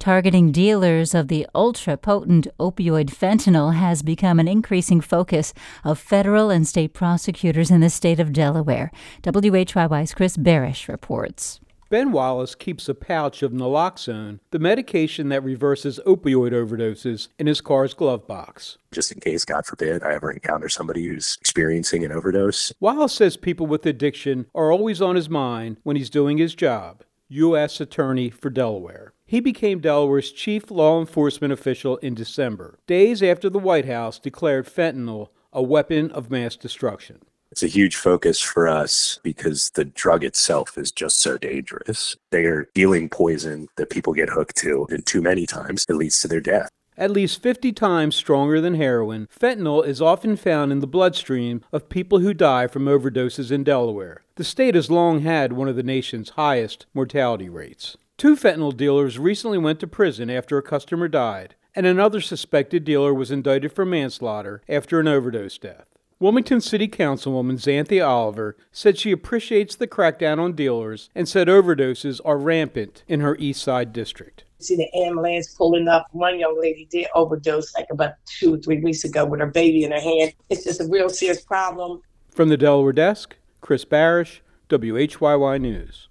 Targeting dealers of the ultra-potent opioid fentanyl has become an increasing focus of federal and state prosecutors in the state of Delaware. WHYY's Chris Barish reports. Ben Wallace keeps a pouch of naloxone, the medication that reverses opioid overdoses, in his car's glove box. Just in case, God forbid, I ever encounter somebody who's experiencing an overdose. Wallace says people with addiction are always on his mind when he's doing his job. U.S. Attorney for Delaware. He became Delaware's chief law enforcement official in December, days after the White House declared fentanyl a weapon of mass destruction. It's a huge focus for us because the drug itself is just so dangerous. They are dealing poison that people get hooked to, and too many times it leads to their death. At least 50 times stronger than heroin, fentanyl is often found in the bloodstream of people who die from overdoses in Delaware. The state has long had one of the nation's highest mortality rates. 2 fentanyl dealers recently went to prison after a customer died, and another suspected dealer was indicted for manslaughter after an overdose death. Wilmington City Councilwoman Xanthia Oliver said she appreciates the crackdown on dealers and said overdoses are rampant in her East Side district. See the ambulance pulling up. One young lady did overdose like about 2 or 3 weeks ago with her baby in her hand. It's just a real serious problem. From the Delaware desk, Chris Barish, WHYY News.